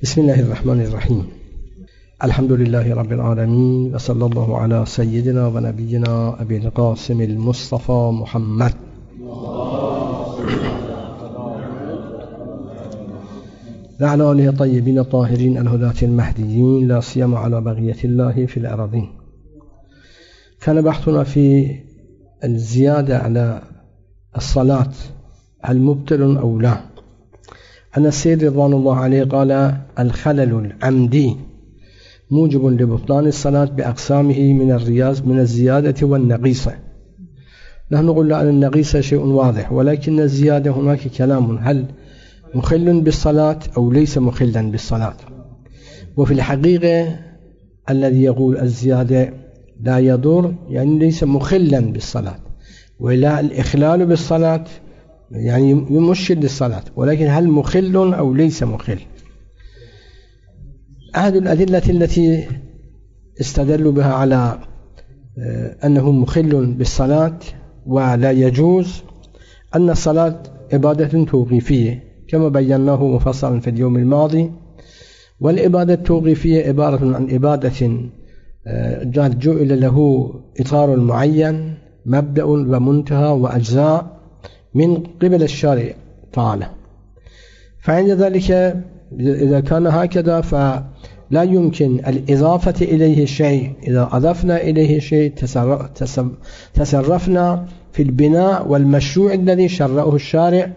بسم الله الرحمن الرحيم. الحمد لله رب العالمين، وصلى الله على سيدنا ونبينا أبي القاسم المصطفى محمد وعلى آله الطيبين الطاهرين الهداة المهديين، لا سيما على بقية الله في الأراضين. كان بحثنا في الزيادة على الصلاة هل مبطل أو لا. أن السيد رضوان الله عليه قال: الخلل العمدي موجب لبطلان الصلاة بأقسامه من الزيادة والنقيصة. نحن قلنا أن النقيصة شيء واضح، ولكن الزيادة هناك كلام، هل مخل بالصلاة أو ليس مخلا بالصلاة. وفي الحقيقة الذي يقول الزيادة لا يضر يعني ليس مخلا بالصلاة، ولا الإخلال بالصلاة يعني يمشي للصلاة، ولكن هل مخل أو ليس مخل. أحد الأدلة التي استدلوا بها على أنه مخل بالصلاة ولا يجوز أن الصلاة عبادة توقيفية كما بيناه مفصلا في اليوم الماضي. والعبادة التوقيفية عبارة عن عبادة جعل له إطار معين، مبدأ ومنتهى وأجزاء من قبل الشارع تعالى. فعند ذلك إذا كان هكذا فلا يمكن الإضافة إليه شيء. إذا أضفنا إليه شيء تصرفنا في البناء والمشروع الذي شرعه الشارع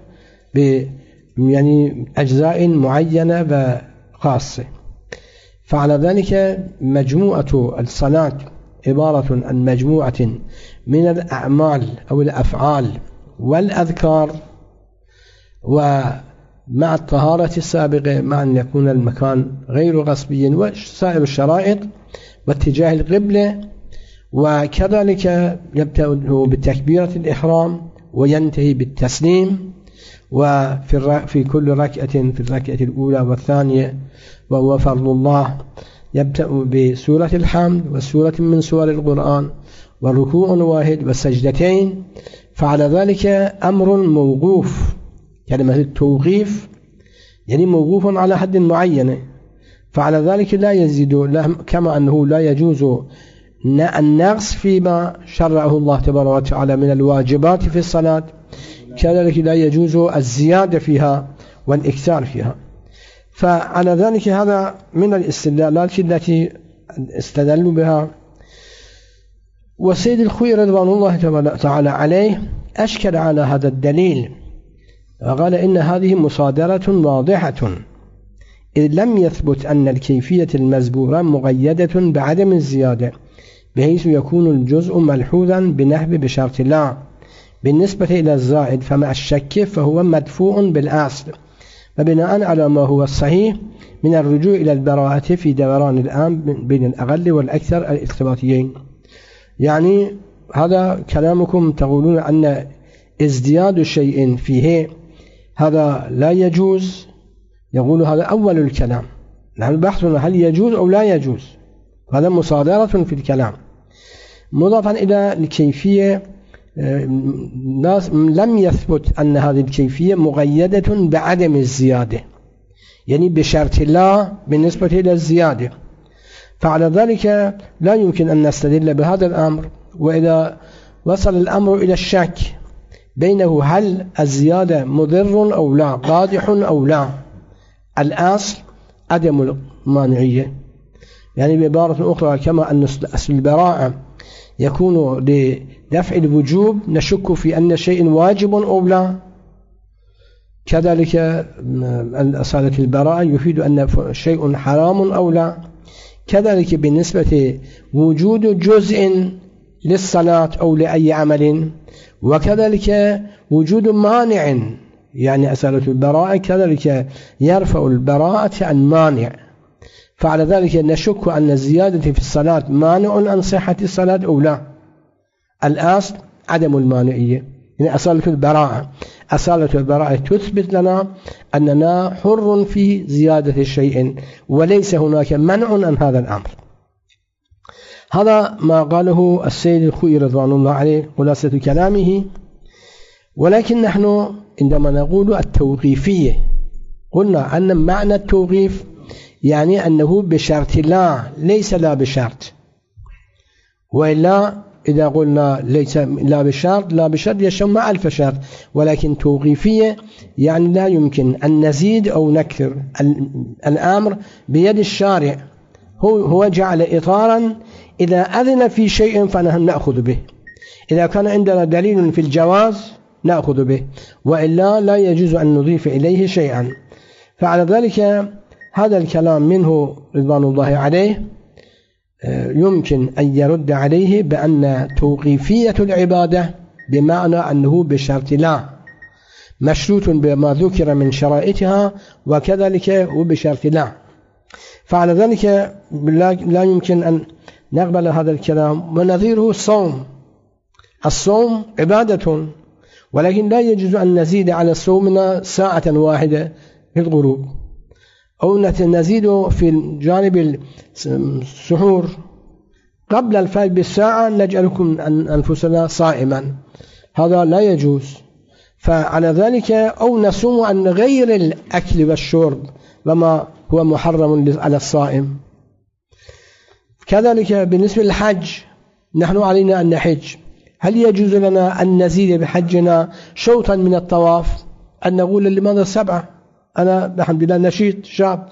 يعني أجزاء معينة وخاصة. فعلى ذلك مجموعة الصلاة عبارة عن مجموعة من الأعمال أو الأفعال والأذكار، ومع الطهارة السابقة، مع أن يكون المكان غير غصبي وسائر الشرائط واتجاه القبلة. وكذلك يبدأ بتكبيرة الإحرام وينتهي بالتسليم، وفي كل ركعة في الركعة الأولى والثانية وهو فرض الله يبدأ بسورة الحمد وسورة من سور القرآن وركوع واحد وسجدتين. فعلى ذلك أمر موقوف. كلمة التوقيف يعني موقوف على حد معين، فعلى ذلك لا يزيد، كما أنه لا يجوز النقص فيما شرعه الله تبارك وتعالى من الواجبات في الصلاة، كذلك لا يجوز الزيادة فيها والإكثار فيها. فعلى ذلك هذا من الاستدلالات التي استدلوا بها. والسيد الخوئي رضوان الله تعالى عليه أشكل على هذا الدليل وقال إن هذه مصادرة واضحة، إذ لم يثبت أن الكيفية المذكورة مقيدة بعدم الزيادة بحيث يكون الجزء ملحوظا بنحو بشرط لا. بالنسبة إلى الزائد فمع الشك فهو مدفوع بالأصل، وبناء على ما هو الصحيح من الرجوع إلى البراءة في دوران الآن بين الأقل والأكثر الارتباطيين. يعني هذا كلامكم تقولون أن ازدياد شيء فيه هذا لا يجوز، يقول هذا أول الكلام. نحن بحثنا هل يجوز أو لا يجوز، هذا مصادرة في الكلام. مضافا إلى الكيفية لم يثبت أن هذه الكيفية مقيدة بعدم الزيادة، يعني بشرط لا بالنسبة إلى الزيادة. فعلى ذلك لا يمكن أن نستدل بهذا الأمر. وإذا وصل الأمر إلى الشك بينه هل الزيادة مضر أو لا، قادح أو لا، الأصل عدم المانعية. يعني بعبارة أخرى كما أن أصل البراءة يكون لدفع الوجوب نشك في أن شيء واجب أو لا، كذلك أصالة البراءة يفيد أن شيء حرام أو لا. كذلك بالنسبة وجود جزء للصلاة أو لأي عمل، وكذلك وجود مانع، يعني أصالة البراءة كذلك يرفع البراءة عن مانع. فعلى ذلك نشك أن الزيادة في الصلاة مانع عن صحة الصلاة أو لا. الأصل عدم المانعية، يعني أصالة البراءة تثبت لنا أننا حر في زيادة الشيء وليس هناك منع عن هذا الأمر. هذا ما قاله السيد الخوئي رضوان الله عليه خلاصة كلامه. ولكن نحن عندما نقول التوقيفية قلنا أن معنى التوقيف يعني أنه بشرط لا، ليس لا بشرط. وإلا إذا قلنا ليس لا بشرط، لا بشرط يشمل مع ألف شرط، ولكن توقيفية يعني لا يمكن أن نزيد أو نكثر. الأمر بيد الشارع، هو جعل إطارا، إذا أذن في شيء فنحن نأخذ به، إذا كان عندنا دليل في الجواز نأخذ به، وإلا لا يجوز أن نضيف إليه شيئا. فعلى ذلك هذا الكلام منه رضوان الله عليه يمكن أن يرد عليه بأن توقيفية العبادة بمعنى أنه بشرط لا، مشروط بما ذكر من شرائطها، وكذلك وبشرط لا. فعلى ذلك لا يمكن أن نقبل هذا الكلام. ونظيره الصوم، الصوم عبادة، ولكن لا يجوز أن نزيد على صومنا ساعة واحدة في الغروب، أو نزيد في الجانب السحور قبل الفجر بالساعة نجعلكم أنفسنا صائما، هذا لا يجوز. فعلى ذلك أو نصوم عن غير الأكل والشرب وما هو محرم على الصائم. كذلك بالنسبة للحج، نحن علينا أن نحج، هل يجوز لنا أن نزيد بحجنا شوطا من الطواف، أن نقول لماذا 7؟ أنا الحمد لله نشيط شاب،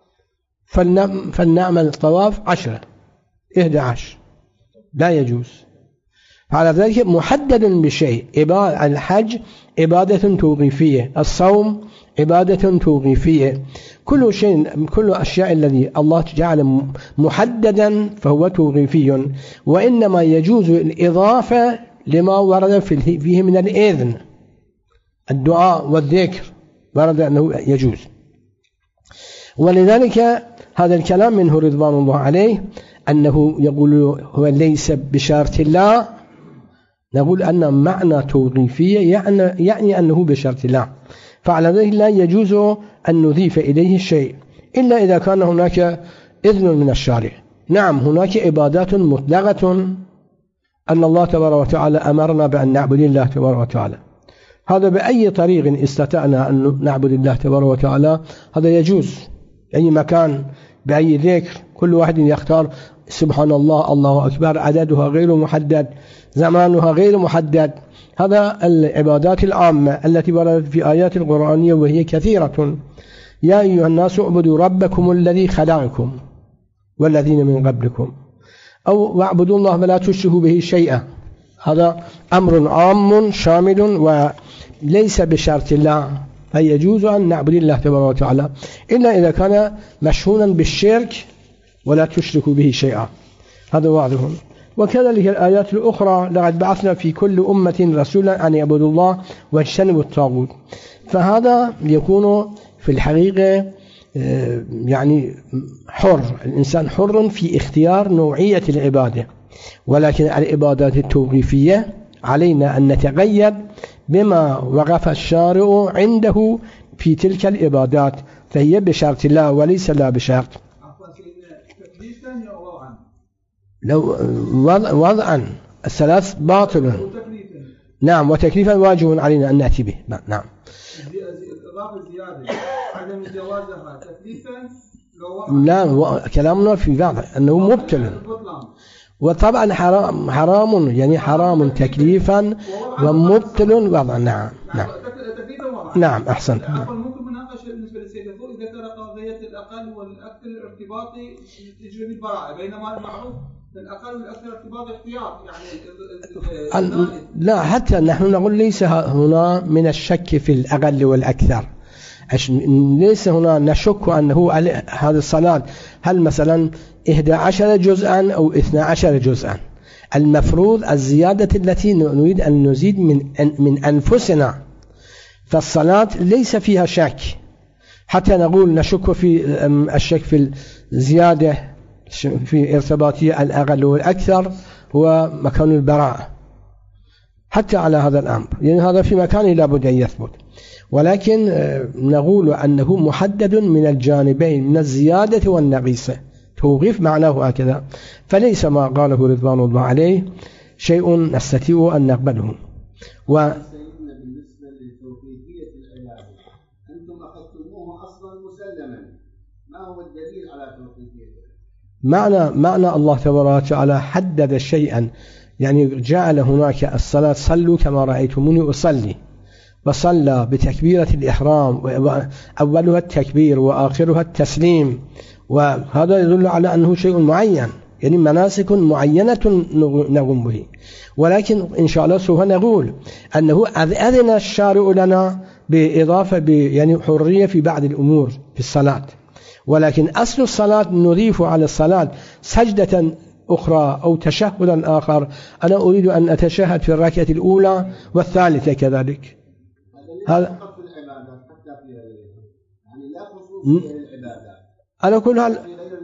فلنعمل الطواف 10 11، لا يجوز. على ذلك محدد بشيء. الحج عبادة توقيفية، الصوم عبادة توقيفية، كل شيء، كل أشياء الذي الله جعل محددا فهو توقيفي، وإنما يجوز الإضافة لما ورد فيه من الإذن، الدعاء والذكر ورد أنه يجوز. ولذلك هذا الكلام منه رضوان الله عليه أنه يقول هو ليس بشرط الله، نقول أن معنى توقيفية يعني أنه بشرط الله، فعلى ذلك لا يجوز أن نضيف إليه شيء إلا إذا كان هناك إذن من الشارع. نعم هناك عبادات مطلقة أن الله تبارك وتعالى أمرنا بأن نعبد الله تبارك وتعالى، هذا بأي طريق استطعنا أن نعبد الله تبارك وتعالى هذا يجوز، أي مكان بأي ذكر، كل واحد يختار سبحان الله، الله أكبر، عددها غير محدد، زمانها غير محدد. هذا العبادات العامة التي وردت في آيات القرآنية وهي كثيرة. يا أيها الناس اعبدوا ربكم الذي خلقكم والذين من قبلكم، أو واعبدوا الله ولا تشركوا به شيئا، هذا أمر عام شامل وليس بشرط الله، فيجوز أن نعبد الله تبارك وتعالى إلا إذا كان مشهونا بالشرك ولا تشركوا به شيئا، هذا واضح. وكذلك الآيات الأخرى لقد بعثنا في كل أمة رسولا أن يعبدوا الله واجتنبوا الطاغوت، فهذا يكون في الحقيقة يعني حر، الإنسان حر في اختيار نوعية العبادة، ولكن العبادات التوقيفية علينا أن نتقيد بما وقف الشارع عنده في تلك العبادات، فهي بشرط الله وليس لا بشرط. لو وضعا الثلاث باطل، نعم، وتكليفا واجب علينا أن نأتي به. نعم. إضافة الزيادة عدم جوازها تكليفا، لا كلامنا في بعض أنه مبتل، وطبعا حرام يعني حرام تكليفا ومبتل وضعا. نعم نعم نعم أحسنت. ممكن مناقشة بالنسبة للسيدة فوق إذا ذكر قضية الأقل والأكثر الارتباطي يجري بالبراءة، بينما المعروف الأقل والأكثر ارتباطي احتياط يعني لا، حتى نحن نقول ليس هنا من الشك في الأقل والأكثر، ليس هنا نشك أنه هذه الصلاة هل مثلا 11 جزءا أو 12 جزءا، المفروض الزيادة التي نريد أن نزيد من أنفسنا، فالصلاة ليس فيها شك، حتى نقول نشك في الشك في الزيادة في ارتباطية الأقل والأكثر هو مكان البراءة، حتى على هذا الأمر يعني هذا في مكانه لابد أن يثبت، ولكن نقول أنه محدد من الجانبين من الزيادة والنقيصة، توقيف معناه هكذا، فليس ما قاله رضوان الله عليه شيء نستطيع أن نقبله. سيدنا بالنسبة لتوقيفية العبادة أنتم أخذتموه أصلا مسلما، ما هو الدليل على توقيفه؟ معنى الله تبارك وتعالى حدد شيئا، يعني جعل هناك الصلاة صلوا كما رأيتموني أصلي، وصلى بتكبيرة الإحرام، أولها التكبير وآخرها التسليم، وهذا يدل على أنه شيء معين، يعني مناسك معينة نقوم به. ولكن إن شاء الله سوف نقول أنه أذن الشارع لنا بإضافة يعني حرية في بعض الأمور في الصلاة، ولكن أصل الصلاة نضيف على الصلاة سجدة أخرى أو تشهدا آخر. أنا أريد أن أتشهد في الركعة الأولى والثالثة كذلك. هذا على كل حال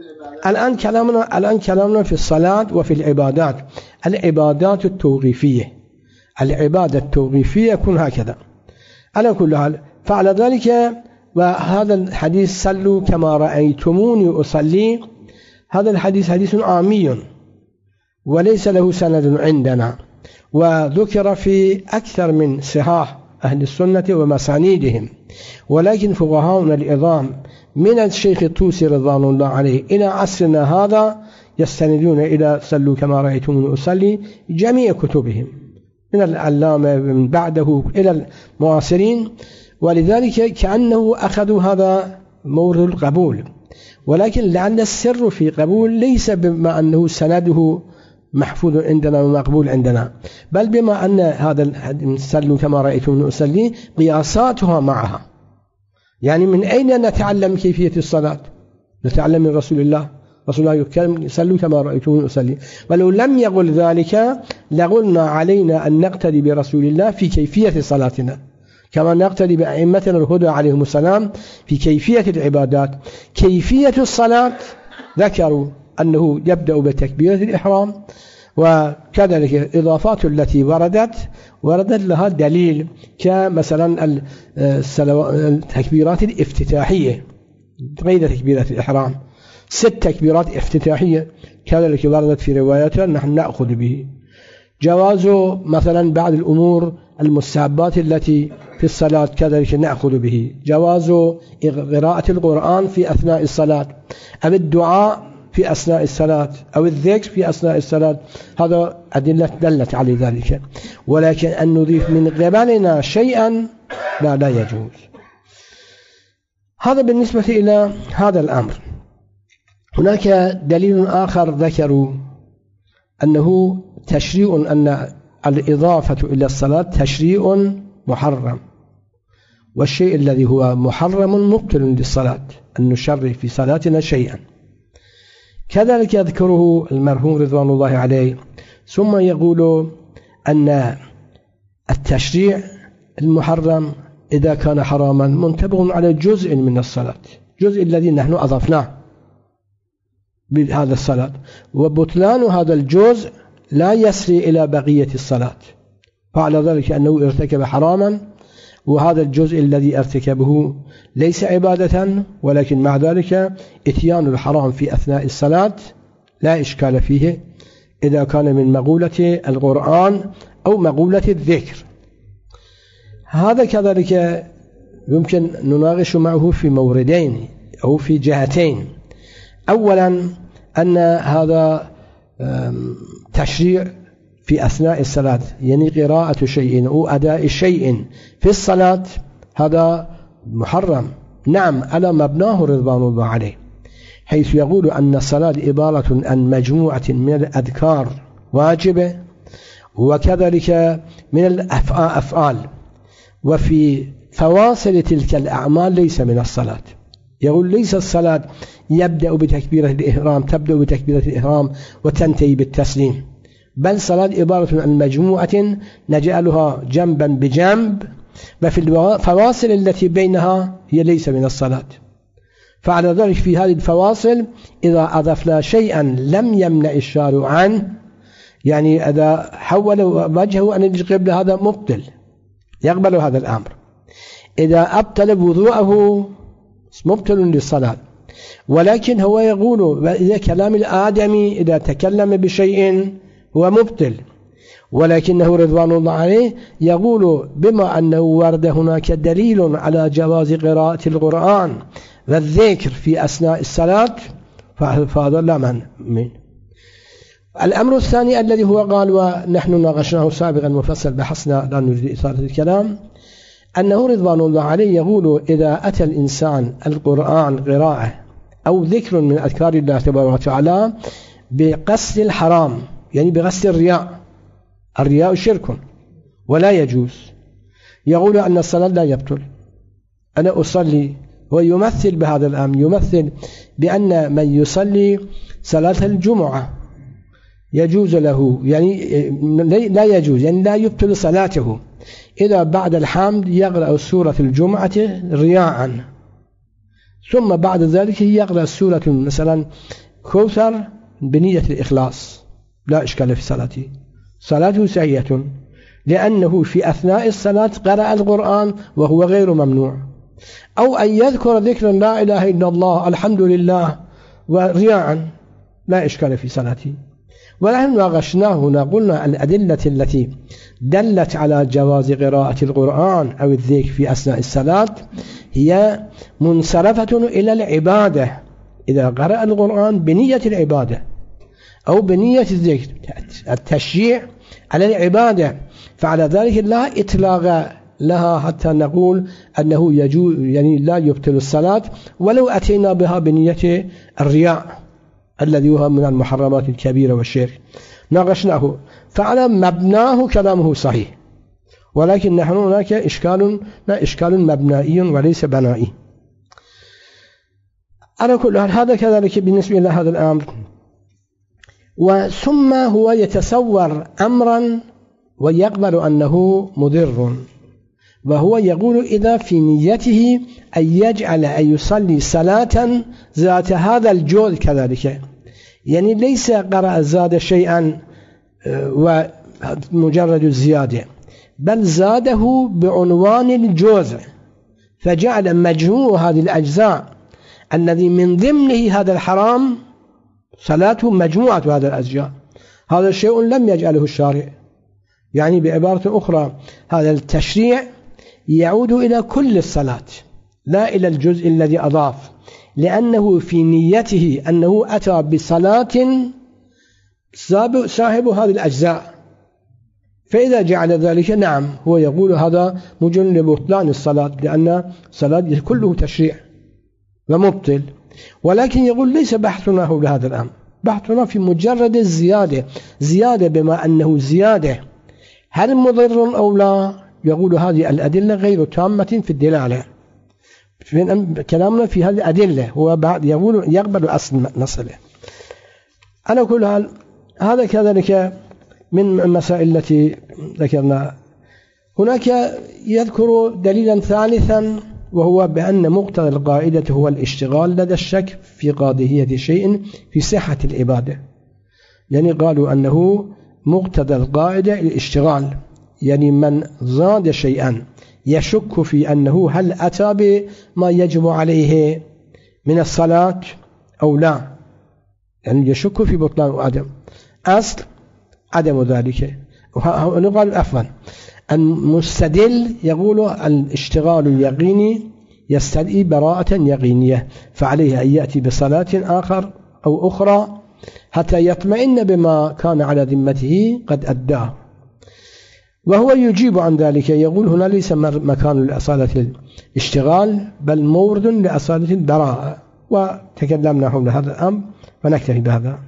الآن كلامنا في الصلاة وفي العبادات، العبادات التوقيفية، العبادة التوقيفية يكون هكذا على كل حال. فعلى ذلك وهذا الحديث صلوا كما رأيتموني أصلي، هذا الحديث حديث عامي وليس له سند عندنا، وذكر في أكثر من صحاح أهل السنة ومسانيدهم، ولكن فقهاؤنا العظام من الشيخ الطوسي رضوان الله عليه إلى عصرنا هذا يستندون إلى صلوا كما رأيتموني أصلي جميع كتبهم، من العلامة من بعده إلى المعاصرين، ولذلك كأنه أخذوا هذا مورد القبول. ولكن لعل السر في قبول ليس بما أنه سنده محفوظ عندنا ومقبول عندنا، بل بما أن هذا صلوا كما رأيتموني أصلي قياساتها معها. يعني من أين نتعلم كيفية الصلاة؟ نتعلم من رسول الله، رسول الله يتكلم صلوا كما رأيتموني أصلي، ولو لم يقل ذلك لقلنا علينا أن نقتدي برسول الله في كيفية صلاتنا، كما نقتدي بأئمتنا الهدى عليهم السلام في كيفية العبادات. كيفية الصلاة ذكروا أنه يبدأ بتكبيرة الإحرام، وكذلك الإضافات التي وردت لها دليل، كمثلا التكبيرات الافتتاحية غير تكبيرة الإحرام، 6 تكبيرات افتتاحية كذلك وردت في رواياتنا نحن نأخذ به. جواز مثلا بعض الأمور المستحبات التي في الصلاة كذلك نأخذ به. جواز قراءة القرآن في أثناء الصلاة، أو الدعاء في أثناء الصلاة، أو الذكر في أثناء الصلاة، هذا أدلة دلت على ذلك. ولكن أن نضيف من قبلنا شيئا لا يجوز. هذا بالنسبة إلى هذا الأمر. هناك دليل آخر ذكروا أنه تشريع، أن الإضافة إلى الصلاة تشريع محرم، والشيء الذي هو محرم مبطل للصلاة، أن نشرع في صلاتنا شيئا. كذلك يذكره المرحوم رضوان الله عليه، ثم يقول أن التشريع المحرم إذا كان حراما منطبق على جزء من الصلاة، جزء الذي نحن أضفناه بهذا الصلاة، وبطلان هذا الجزء لا يسري إلى بقية الصلاة، فعلى ذلك أنه ارتكب حراما، وهذا الجزء الذي ارتكبه ليس عبادة، ولكن مع ذلك اتيان الحرام في أثناء الصلاة لا إشكال فيه إذا كان من مقولة القرآن أو مقولة الذكر. هذا كذلك يمكن نناقش معه في موردين أو في جهتين. أولا أن هذا تشريع في أثناء الصلاة، يعني قراءة شيء أو أداء شيء في الصلاة، هذا محرم، نعم، على مبناه رضوان الله عليه، حيث يقول أن الصلاة عبارة عن مجموعة من الأذكار واجبة، وكذلك من الأفعال، وفي فواصل تلك الأعمال ليس من الصلاة. يقول ليس الصلاة يبدأ بتكبيرة الإحرام، تبدأ بتكبيرة الإحرام وتنتهي بالتسليم، بل صلاة عبارة عن مجموعة نجعلها جنبا بجنب، وفي الفواصل التي بينها هي ليس من الصلاة. فعلى ذلك في هذه الفواصل إذا أضفنا شيئا لم يمنع الشارع عنه، يعني إذا حول وجهه عن القبلة هذا مبطل، يقبل هذا الأمر. إذا أبطل وضوءه مبطل للصلاة. ولكن هو يقول إذا كلام الآدمي إذا تكلم بشيء هو مبطل، ولكنه رضوان الله عليه يقول بما أنه ورد هناك دليل على جواز قراءة القرآن والذكر في أثناء الصلاة فهذا لا مانع منه. الأمر الثاني الذي هو قال ونحن ناقشناه سابقا مفصل بحثنا لا نريد إثارة الكلام، أنه رضوان الله عليه يقول إذا أتى الإنسان القرآن قراءة أو ذكر من أذكار الله تبارك وتعالى بقصد الحرام، يعني بقصد الرياء شرك ولا يجوز، يقول أن الصلاة لا يبطل. أنا أصلي ويمثل بهذا الأمر، يمثل بأن من يصلي صلاة الجمعة يجوز له، يعني لا يجوز، يعني لا يبطل صلاته إذا بعد الحمد يقرأ سورة الجمعة رياء، ثم بعد ذلك يقرأ سورة مثلا كوثر بنية الإخلاص، لا إشكال في صلاته، صلاته صحيحة، لأنه في أثناء الصلاة قرأ القرآن وهو غير ممنوع. أو أن يذكر ذكرا لا إله إلا الله الحمد لله ورياء، لا إشكال في صلاته. ونحن ناقشناه هنا، قلنا الأدلة التي دلت على جواز قراءة القرآن أو الذكر في أثناء الصلاة هي منصرفة إلى العبادة، إذا قرأ القرآن بنية العبادة أو بنية الذكر، التشجيع على العبادة، فعلى ذلك لا إطلاق لها حتى نقول أنه يجوز، يعني لا يبطل الصلاة ولو أتينا بها بنية الرياء الذي هو من المحرمات الكبيرة والشرك. ناقشناه، فعلى مبناه كلامه صحيح، ولكن نحن هناك إشكال مبنائي وليس بنائي. على كل حال هذا كذلك بالنسبة إلى هذا الأمر. وثم هو يتصور أمرا ويقبل أنه مضر، وهو يقول إذا في نيته أن يجعل أن يصلي صلاة ذات هذا الجوز كذلك، يعني ليس قرأ زاد شيئا ومجرد الزيادة، بل زاده بعنوان الجوز، فجعل مجموع هذه الأجزاء الذي من ضمنه هذا الحرام صلاته مجموعة هذا الأجزاء. هذا الشيء لم يجعله الشارع، يعني بعبارة أخرى هذا التشريع يعود إلى كل الصلاة لا إلى الجزء الذي أضاف، لأنه في نيته أنه أتى بصلاة صاحب هذه الأجزاء، فإذا جعل ذلك نعم هو يقول هذا مجرد بطلان الصلاة، لأن الصلاة كله تشريع ومبطل. ولكن يقول ليس بحثنا حول هذا الأمر، بحثنا في مجرد الزيادة، زيادة بما أنه زيادة هل مضر أو لا، يقول هذه الأدلة غير تامة في الدلالة. كلامنا في هذه الأدلة هو بعد يقول يقبل أصل مسألة. على كل حال هذا كذلك من المسائل التي ذكرنا. هناك يذكر دليلا ثالثا، وهو بأن مقتضى القاعدة هو الاشتغال لدى الشك في قاضية شيء في صحة العبادة، يعني قالوا أنه مقتضى القاعدة الاشتغال، يعني من زاد شيئا يشك في أنه هل أتى بما يجب عليه من الصلاة أو لا، يعني يشك في بطلان وعدم، أصل عدم ذلك. ونقال أفضل المستدل يقول الاشتغال اليقيني يستدعي براءة يقينية، فعليه أن يأتي بصلاة آخر أو أخرى حتى يطمئن بما كان على ذمته قد أداه. وهو يجيب عن ذلك، يقول هنا ليس مكان لأصالة الاشتغال بل مورد لأصالة البراءة، وتكلمنا حول هذا الأمر ونكتفي بهذا.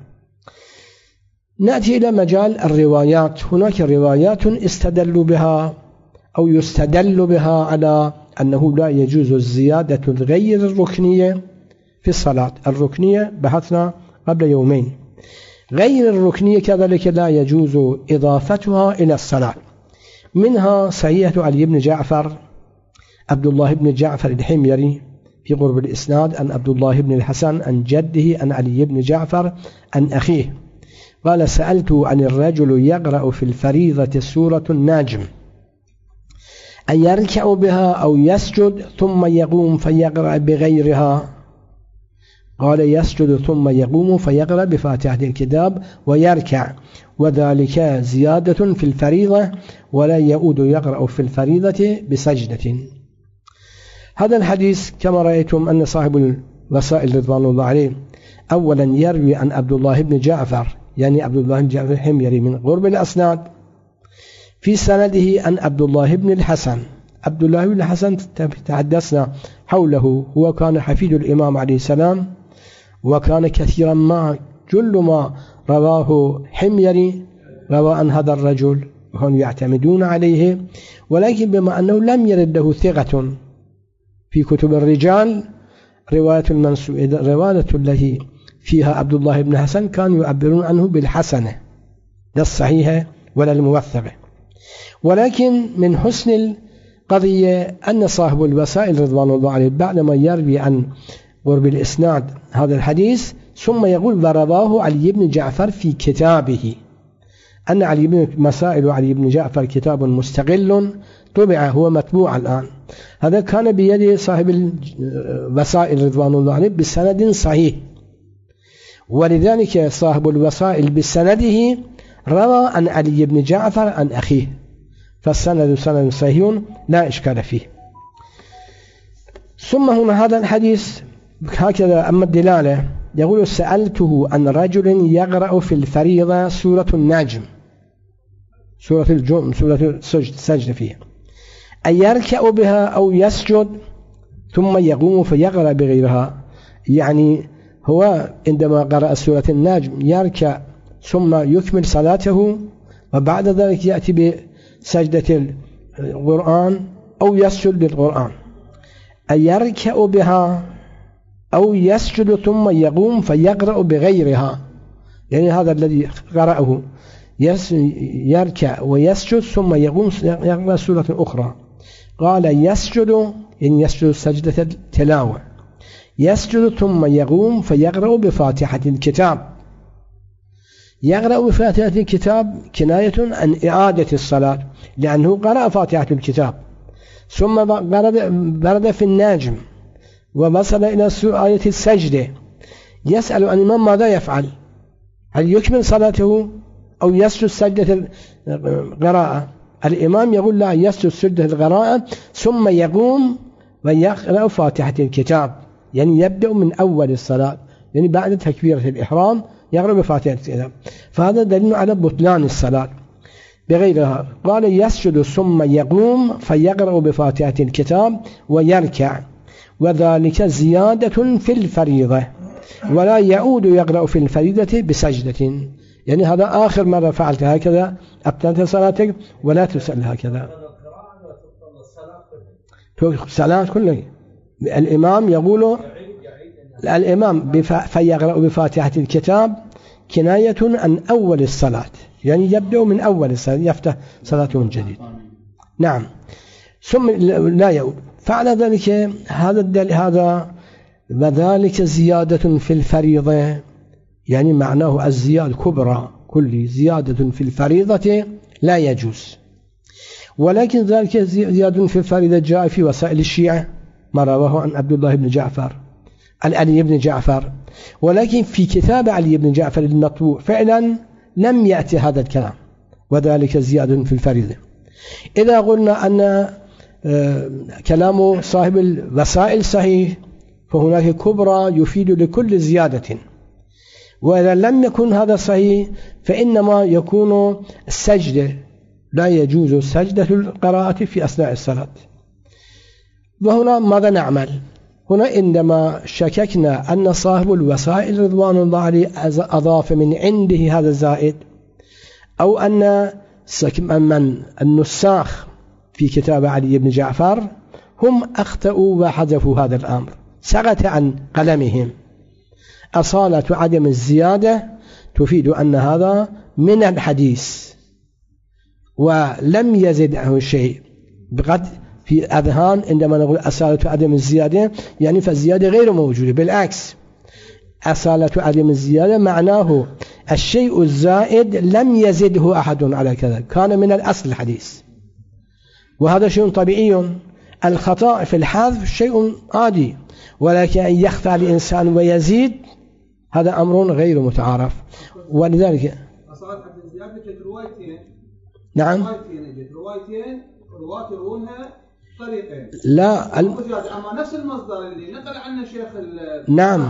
نأتي إلى مجال الروايات. هناك روايات استدلوا بها أو يستدل بها على أنه لا يجوز الزيادة غير الركنية في الصلاة. الركنية بحثنا قبل يومين، غير الركنية كذلك لا يجوز إضافتها إلى الصلاة. منها صحيحة علي بن جعفر عبد الله بن جعفر الحميري في قرب الإسناد عن عبد الله بن الحسن عن جده عن علي بن جعفر عن أخيه قال سألت عن الرجل يقرأ في الفريضة سورة النجم أن يركع بها أو يسجد ثم يقوم فيقرأ بغيرها، قال يسجد ثم يقوم فيقرأ بفاتحة الكتاب ويركع، وذلك زيادة في الفريضة ولا يعود يقرأ في الفريضة بسجدة. هذا الحديث كما رأيتم أن صاحب الوسائل رضوان الله عليه أولا يروي عن عبد الله بن جعفر، يعني عبد الله بن جعفر الحميري من قرب الأسناد، في سنده عن عبد الله بن الحسن. عبد الله بن الحسن تحدثنا حوله، هو كان حفيد الإمام عليه السلام، وكان كثيرا ما كل ما رواه حميري روى عن هذا الرجل وهم يعتمدون عليه، ولكن بما أنه لم يرد له ثقة في كتب الرجال، رواية التي فيها عبد الله بن حسن كانوا يعبرون عنه بالحسنة، لا الصحيحة ولا الموثقة. ولكن من حسن القضية أن صاحب الوسائل رضوان الله عليه بعدما يروي عن قرب الإسناد هذا الحديث ثم يقول ورواه علي بن جعفر في كتابه، أن علي بن مسائل علي بن جعفر كتاب مستقل طبع، هو مطبوع الآن. هذا كان بيد صاحب الوسائل رضوان الله عليه بسند صحيح، ولذلك صاحب الوسائل بسنده روى عن علي بن جعفر عن أخيه، فالسند سند صحيح لا إشكال فيه. ثم هنا هذا الحديث هكذا. أما الدلالة يقول سألته عن رجل يقرأ في الفريضة سورة النجم، سورة السجد فيها، أن يركع بها أو يسجد ثم يقوم فيقرأ بغيرها، يعني هو عندما قرأ سورة النجم يركع ثم يكمل صلاته، وبعد ذلك يأتي بسجدة القرآن أو يسجد للقرآن. أن يركع بها أو يسجد ثم يقوم فيقرأ بغيرها، يعني هذا الذي قرأه يركع ويسجد ثم يقوم يقرأ سورة أخرى. قال يسجد، يعني يسجد سجدة التلاوة، يسجد ثم يقوم فيقرأ بفاتحة الكتاب. يقرأ بفاتحة الكتاب كناية عن إعادة الصلاة، لأنه قرأ فاتحة الكتاب ثم برد في النجم ووصل إلى آية السجدة، يسأل عن الإمام ماذا يفعل، هل يكمل صلاته أو يسجد سجدة القراءة؟ الإمام يقول لا، يسجد سجدة القراءة ثم يقوم ويقرأ فاتحة الكتاب، يعني يبدأ من أول الصلاة، يعني بعد تكبيرة الإحرام يقرأ بفاتحة الكتاب، فهذا دليل على بطلان الصلاة بغيرها. قال يسجد ثم يقوم فيقرأ بفاتحة الكتاب ويركع، وذلك زيادة في الفريضة، ولا يعود يقرأ في الفريضة بسجدة، يعني هذا آخر مرة فعلت هكذا أبطلت صلاتك، ولا تسأل هكذا. الصلاة كلها الإمام يقول الإمام فيقرأ بفاتحة الكتاب كناية عن أول الصلاة، يعني يبدأ من أول الصلاة، يفتح صلاته من جديد. نعم. ثم لا يعود. فعل ذلك هذا وذلك زيادة في الفريضة، يعني معناه الزيادة كبرى، كل زيادة في الفريضة لا يجوز. ولكن ذلك زيادة في الفريضة جاء في وسائل الشيعة، ما رواه عن عبد الله بن جعفر عن علي بن جعفر، ولكن في كتاب علي بن جعفر المطبوع فعلا لم يأتي هذا الكلام، وذلك زيادة في الفريضة. إذا قلنا أن كلام صاحب الوسائل صحيح، فهناك كبرى يفيد لكل زيادة، وإذا لم يكن هذا صحيح فإنما يكون السجدة، لا يجوز سجدة القراءة في أثناء الصلاة. وهنا ماذا نعمل؟ هنا عندما شككنا أن صاحب الوسائل رضوان الله عليه أضاف من عنده هذا الزائد، أو أن من النساخ في كتاب علي بن جعفر هم أخطأوا وحذفوا هذا الأمر، سقط عن قلمهم. أصالة عدم الزيادة تفيد أن هذا من الحديث ولم يزده شيء. بقد في أذهان عندما نقول أصالة عدم الزيادة يعني فالزيادة غير موجودة، بالعكس أصالة عدم الزيادة معناه الشيء الزائد لم يزده أحد على كذا، كان من الأصل الحديث، وهذا شيء طبيعي. الخطأ في الحذف شيء عادي، ولكن أن يخفى الإنسان ويزيد هذا أمر غير متعارف. ولذلك أصالة عدم الزيادة جت روايتين. نعم. روايتين رواة يروونها طريقين. لا أما نفس المصدر اللي نقل عنه شيخ نعم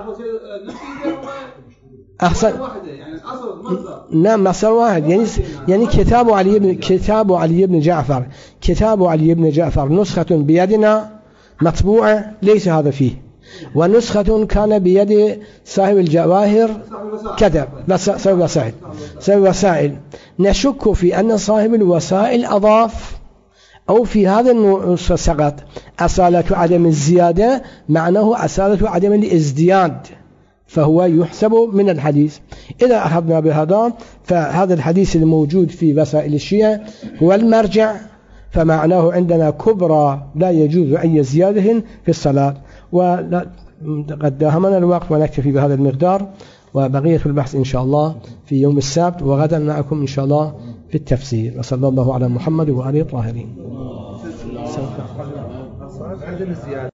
أحسن يعني الأصل مصدر نعم مصدر واحد يعني كتاب علي بن جعفر نسخة بيدنا مطبوعة ليس هذا فيه، ونسخة كان بيد صاحب الجواهر كتب صاحب الوسائل. نشك في أن صاحب الوسائل أضاف أو في هذا النص سقط أصالة عدم الزيادة معناه أصالة عدم الازدياد، فهو يحسب من الحديث. إذا أخذنا بهذا فهذا الحديث الموجود في وسائل الشيعة هو المرجع، فمعناه عندنا كبرى لا يجوز أي زيادة في الصلاة. وقد داهمنا الوقت ونكتفي بهذا المقدار، وبقية البحث إن شاء الله في يوم السبت، وغدا معكم إن شاء الله في التفسير. وصلى الله على محمد وآله الطاهرين.